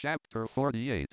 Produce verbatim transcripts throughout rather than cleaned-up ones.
Chapter forty-eight.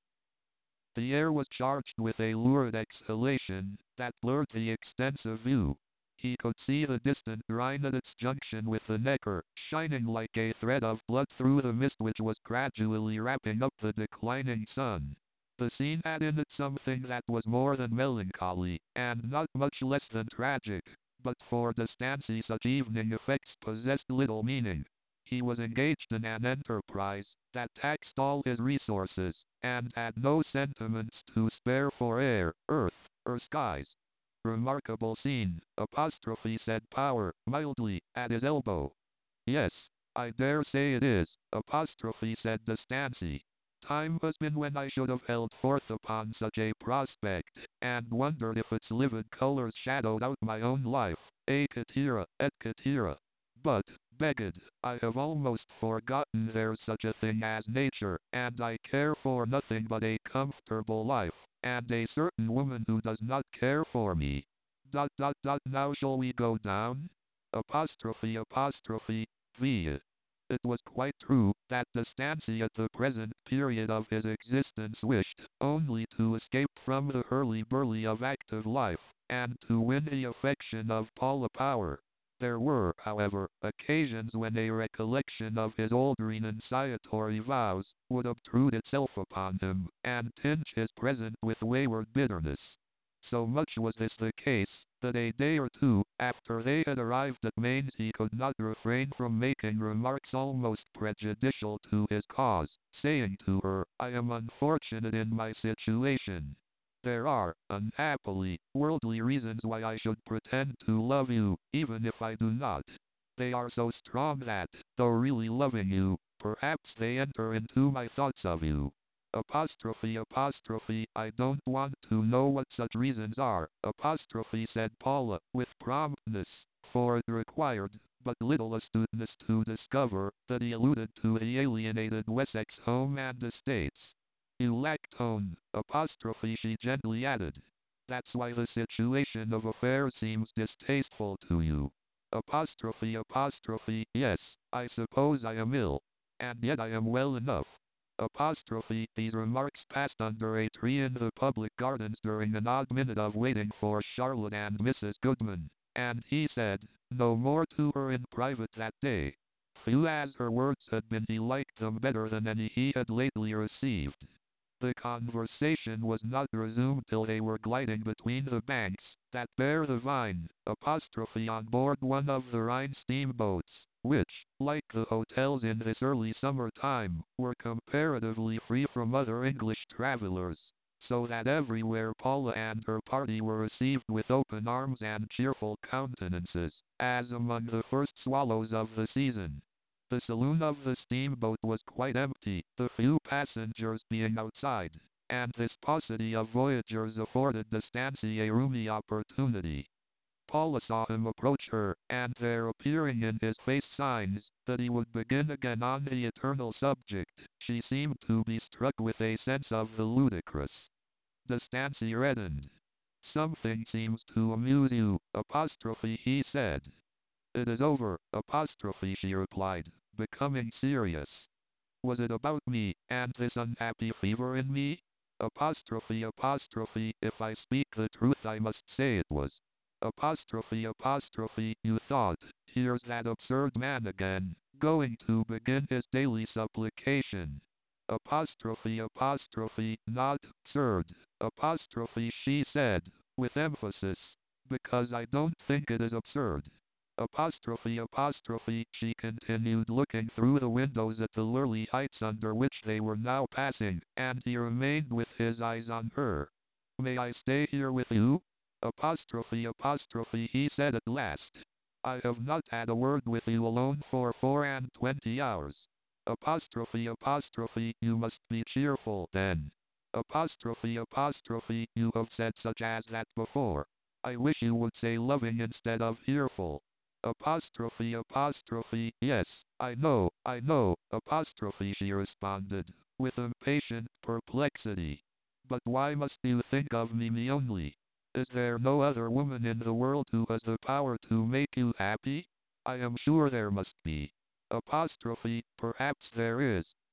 The air was charged with a lurid exhalation that blurred the extensive view. He could see the distant Rhine at its junction with the Neckar, shining like a thread of blood through the mist which was gradually wrapping up the declining sun. The scene had in it something that was more than melancholy, and not much less than tragic, but for De Stancy such evening effects possessed little meaning. He was engaged in an enterprise that taxed all his resources, and had no sentiments to spare for air, earth, or skies. Remarkable scene, apostrophe said Power, mildly, at his elbow. Yes, I dare say it is, apostrophe said De Stancy. Time has been when I should have held forth upon such a prospect, and wondered if its livid colors shadowed out my own life, et cetera, et cetera. But, begad, I have almost forgotten there's such a thing as nature, and I care for nothing but a comfortable life, and a certain woman who does not care for me. Dot dot dot now shall we go down? Apostrophe apostrophe, v. It was quite true that De Stancy at the present period of his existence wished only to escape from the hurly-burly of active life, and to win the affection of Paula Power. There were, however, occasions when a recollection of his old renunciatory vows would obtrude itself upon him, and tinge his present with wayward bitterness. So much was this the case, that a day or two after they had arrived at Mainz he could not refrain from making remarks almost prejudicial to his cause, saying to her, I am unfortunate in my situation. There are, unhappily, worldly reasons why I should pretend to love you, even if I do not. They are so strong that, though really loving you, perhaps they enter into my thoughts of you. Apostrophe apostrophe, I don't want to know what such reasons are, apostrophe said Paula, with promptness, for it required but little astuteness to discover that he alluded to the alienated Wessex home and estates. You lack tone, apostrophe she gently added. That's why the situation of affairs seems distasteful to you. Apostrophe apostrophe, yes, I suppose I am ill. And yet I am well enough. Apostrophe, these remarks passed under a tree in the public gardens during an odd minute of waiting for Charlotte and Missus Goodman, and he said no more to her in private that day. Few as her words had been, he liked them better than any he had lately received. The conversation was not resumed till they were gliding between the banks that bear the Vine, apostrophe on board one of the Rhine steamboats, which, like the hotels in this early summer time, were comparatively free from other English travelers, so that everywhere Paula and her party were received with open arms and cheerful countenances, as among the first swallows of the season. The saloon of the steamboat was quite empty, the few passengers being outside, and this paucity of voyagers afforded De Stancy a roomy opportunity. Paula saw him approach her, and there appearing in his face signs that he would begin again on the eternal subject, she seemed to be struck with a sense of the ludicrous. De Stancy reddened. Something seems to amuse you, apostrophe he said. It is over, apostrophe she replied, becoming serious. Was it about me, and this unhappy fever in me? Apostrophe apostrophe, if I speak the truth I must say it was. Apostrophe apostrophe, you thought, here's that absurd man again, going to begin his daily supplication. Apostrophe apostrophe, not absurd, apostrophe she said, with emphasis, because I don't think it is absurd. Apostrophe apostrophe, she continued looking through the windows at the lurly heights under which they were now passing, and he remained with his eyes on her. May I stay here with you? Apostrophe apostrophe, he said at last. I have not had a word with you alone for four and twenty hours. Apostrophe apostrophe, you must be cheerful then. Apostrophe apostrophe, you have said such as that before. I wish you would say loving instead of fearful. Apostrophe apostrophe, yes, I know, I know, apostrophe she responded, with impatient perplexity. But why must you think of me, me only? Is there no other woman in the world who has the power to make you happy? I am sure there must be. Apostrophe, perhaps there is.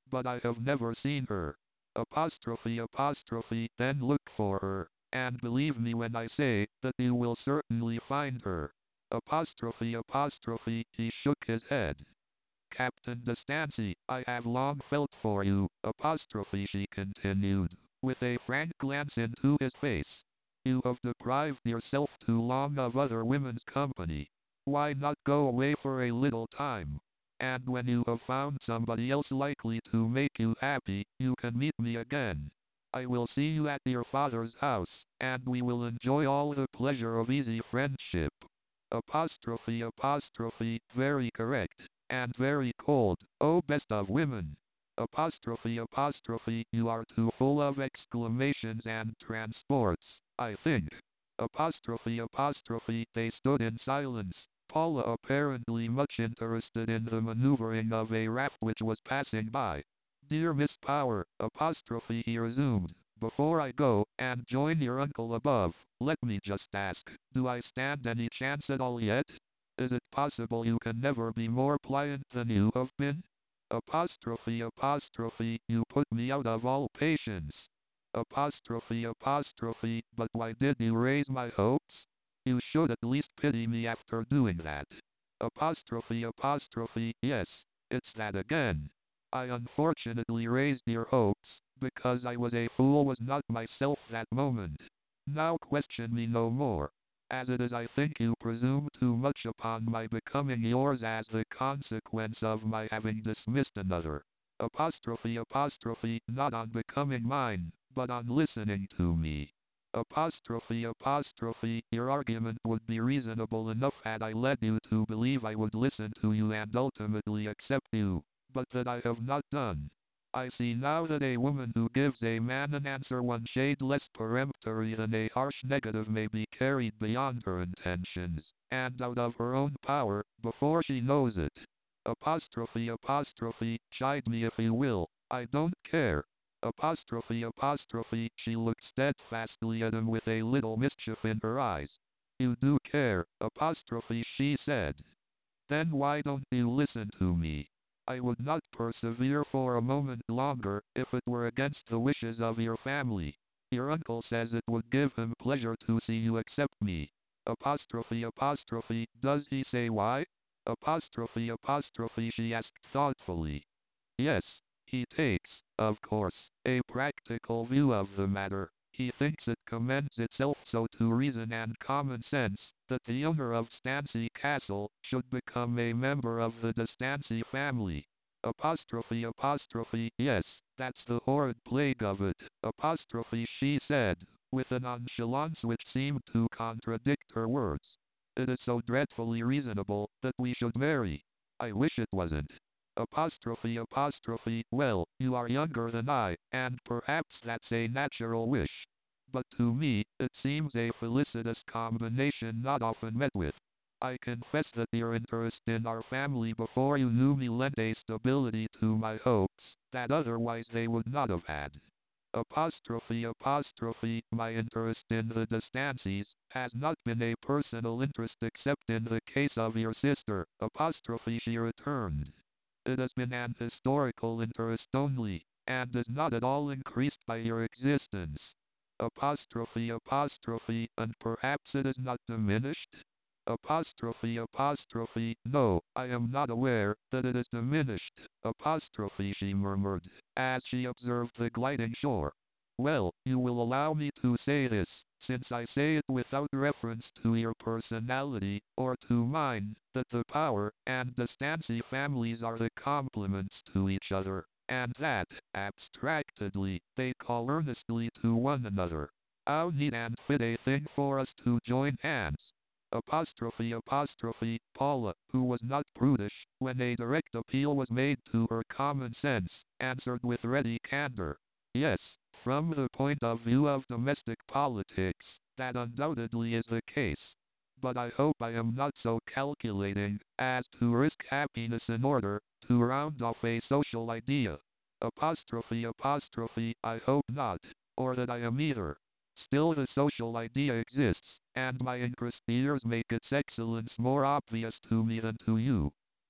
but I have never seen her. Apostrophe apostrophe, then look for her, and believe me when I say that you will certainly find her. Apostrophe apostrophe, he shook his head. Captain De Stancy, I have long felt for you, apostrophe she continued, with a frank glance into his face. You have deprived yourself too long of other women's company. Why not go away for a little time? And when you have found somebody else likely to make you happy, you can meet me again. I will see you at your father's house, and we will enjoy all the pleasure of easy friendship. Apostrophe apostrophe, very correct, and very cold, oh best of women. Apostrophe apostrophe, you are too full of exclamations and transports, I think. Apostrophe apostrophe, they stood in silence, Paula apparently much interested in the maneuvering of a raft which was passing by. Dear Miss Power, apostrophe, he resumed, before I go and join your uncle above, let me just ask, do I stand any chance at all yet? Is it possible you can never be more pliant than you have been? Apostrophe apostrophe, you put me out of all patience. Apostrophe apostrophe, but why did you raise my hopes? You should at least pity me after doing that. Apostrophe apostrophe, yes, it's that again. I unfortunately raised your hopes, because I was a fool was not myself that moment. Now question me no more. As it is I think you presume too much upon my becoming yours as the consequence of my having dismissed another. Apostrophe apostrophe, not on becoming mine, but on listening to me. Apostrophe apostrophe, your argument would be reasonable enough had I led you to believe I would listen to you and ultimately accept you, but that I have not done. I see now that a woman who gives a man an answer one shade less peremptory than a harsh negative may be carried beyond her intentions, and out of her own power, before she knows it. Apostrophe apostrophe, chide me if you will, I don't care. Apostrophe apostrophe, she looked steadfastly at him with a little mischief in her eyes. You do care, apostrophe, she said. Then why don't you listen to me? I would not persevere for a moment longer if it were against the wishes of your family. Your uncle says it would give him pleasure to see you accept me. Apostrophe apostrophe, does he say why? Apostrophe apostrophe, she asked thoughtfully. Yes, he takes, of course, a practical view of the matter. He thinks it commends itself so to reason and common sense, that the owner of Stancy Castle should become a member of the De Stancy family. Apostrophe apostrophe, yes, that's the horrid plague of it. Apostrophe, she said, with a nonchalance which seemed to contradict her words. It is so dreadfully reasonable that we should marry. I wish it wasn't. Apostrophe apostrophe, well, you are younger than I, and perhaps that's a natural wish. But to me, it seems a felicitous combination not often met with. I confess that your interest in our family before you knew me lent a stability to my hopes, that otherwise they would not have had. Apostrophe apostrophe, my interest in the De Stancys has not been a personal interest except in the case of your sister, apostrophe, she returned. It has been an historical interest only, and is not at all increased by your existence. Apostrophe apostrophe, and perhaps it is not diminished? Apostrophe apostrophe, no, I am not aware that it is diminished. Apostrophe, she murmured, as she observed the gliding shore. Well, you will allow me to say this, since I say it without reference to your personality, or to mine, that the Power and the Stancy families are the complements to each other, and that, abstractedly, they call earnestly to one another. How neat and fit a thing for us to join hands. Apostrophe apostrophe, Paula, who was not prudish, when a direct appeal was made to her common sense, answered with ready candor. Yes, from the point of view of domestic politics, that undoubtedly is the case. But I hope I am not so calculating as to risk happiness in order to round off a social idea. Apostrophe apostrophe, I hope not, or that I am either. Still the social idea exists, and my increased years make its excellence more obvious to me than to you.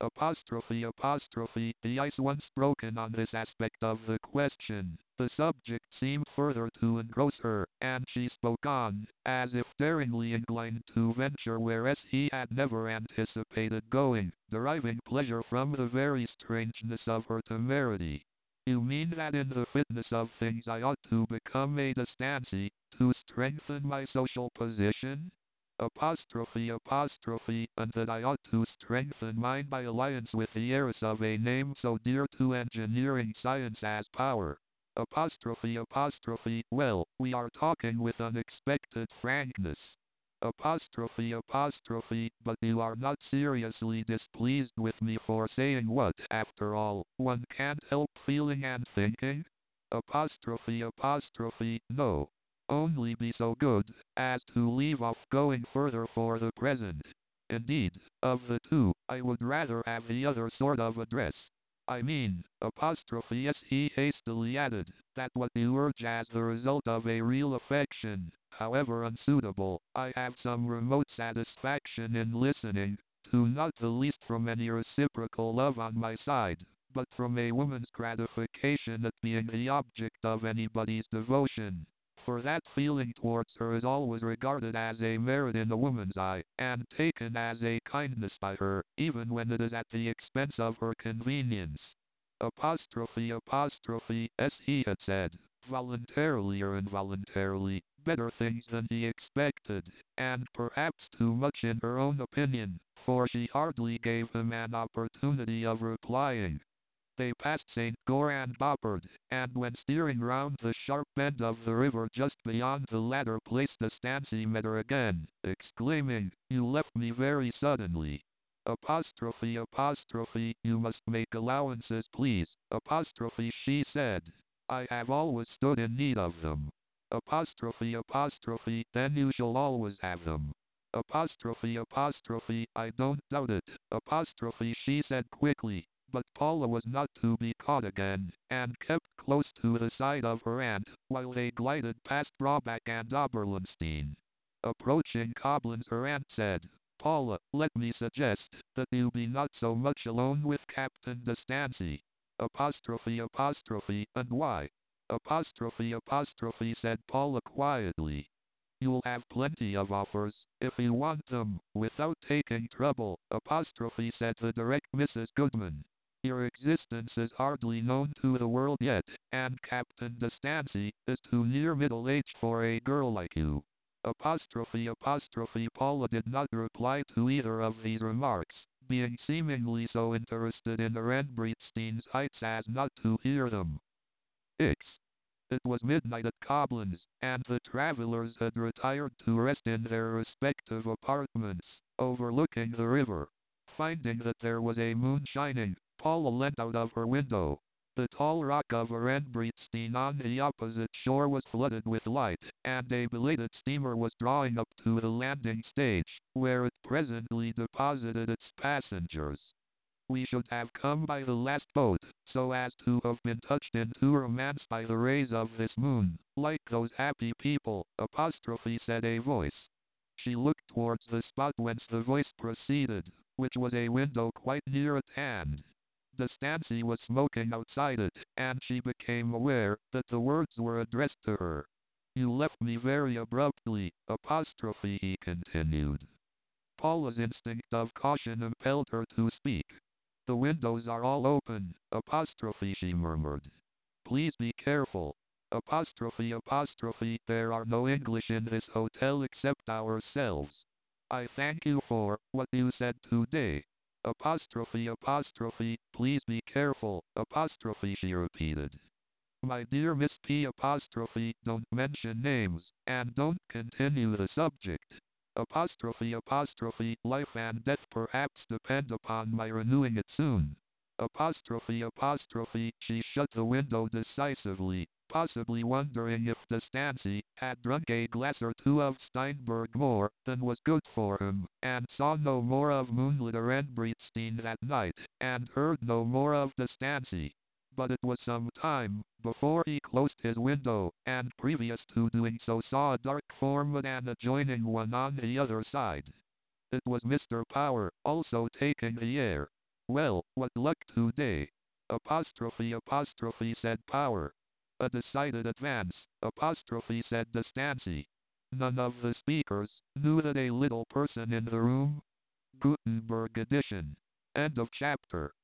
Apostrophe apostrophe the ice once broken on this aspect of the question. The subject seemed further to engross her, and she spoke on, as if daringly inclined to venture whereas he had never anticipated going, deriving pleasure from the very strangeness of her temerity. You mean that in the fitness of things I ought to become a D'Estaing, to strengthen my social position? Apostrophe apostrophe, and that I ought to strengthen mine by alliance with the heiress of a name so dear to engineering science as power. Apostrophe apostrophe, well, we are talking with unexpected frankness. Apostrophe apostrophe, but you are not seriously displeased with me for saying what, after all, one can't help feeling and thinking? Apostrophe apostrophe, no. Only be so good as to leave off going further for the present. Indeed, of the two, I would rather have the other sort of address. I mean, apostrophe s he hastily added, that what you urge as the result of a real affection, however unsuitable, I have some remote satisfaction in listening to, not the least from any reciprocal love on my side, but from a woman's gratification at being the object of anybody's devotion. For that feeling towards her is always regarded as a merit in a woman's eye, and taken as a kindness by her, even when it is at the expense of her convenience. Apostrophe apostrophe, as he had said, voluntarily or involuntarily, better things than he expected, and perhaps too much in her own opinion, for she hardly gave him an opportunity of replying. They passed Saint Goar and Boppard, and when steering round the sharp bend of the river just beyond the latter place D'Estaing met her again, exclaiming, "You left me very suddenly." Apostrophe apostrophe, you must make allowances please. Apostrophe she said, I have always stood in need of them. Apostrophe apostrophe, then you shall always have them. Apostrophe apostrophe, I don't doubt it. Apostrophe she said quickly. But Paula was not to be caught again, and kept close to the side of her aunt, while they glided past Roebuck and Oberlunstein. Approaching Koblenz, her aunt said, Paula, let me suggest that you be not so much alone with Captain D'Estaing. Apostrophe apostrophe, and why? Apostrophe apostrophe, said Paula quietly. You'll have plenty of offers, if you want them, without taking trouble, apostrophe, said the direct Missus Goodman. Your existence is hardly known to the world yet, and Captain D'Estaing is too near middle age for a girl like you. Apostrophe apostrophe, Paula did not reply to either of these remarks, being seemingly so interested in the Renbreitsteins' heights as not to hear them. X. It was midnight at Koblenz, and the travelers had retired to rest in their respective apartments, overlooking the river. Finding that there was a moon shining, Paula leant out of her window. The tall rock of Renbreitstein on the opposite shore was flooded with light, and a belated steamer was drawing up to the landing stage, where it presently deposited its passengers. We should have come by the last boat, so as to have been touched into romance by the rays of this moon, like those happy people, apostrophe, said a voice. She looked towards the spot whence the voice proceeded, which was a window quite near at hand. D'Estaing was smoking outside it, and she became aware that the words were addressed to her. You left me very abruptly, apostrophe, he continued. Paula's instinct of caution impelled her to speak. The windows are all open, apostrophe, she murmured. Please be careful. Apostrophe apostrophe, there are no English in this hotel except ourselves. I thank you for what you said today. Apostrophe apostrophe, please be careful, apostrophe, she repeated. My dear Miss P apostrophe, don't mention names, and don't continue the subject. Apostrophe apostrophe, life and death perhaps depend upon my renewing it soon. Apostrophe apostrophe, she shut the window decisively, possibly wondering if D'Estaing had drunk a glass or two of Steinberg more than was good for him, and saw no more of moonlit Renbreitstein that night, and heard no more of D'Estaing. But it was some time before he closed his window, and previous to doing so saw a dark form at an adjoining one on the other side. It was Mister Power, also taking the air. Well, what luck today? Apostrophe apostrophe said Power. A decided advance, apostrophe said Stancy. None of the speakers knew that a little person in the room. Gutenberg edition. End of chapter.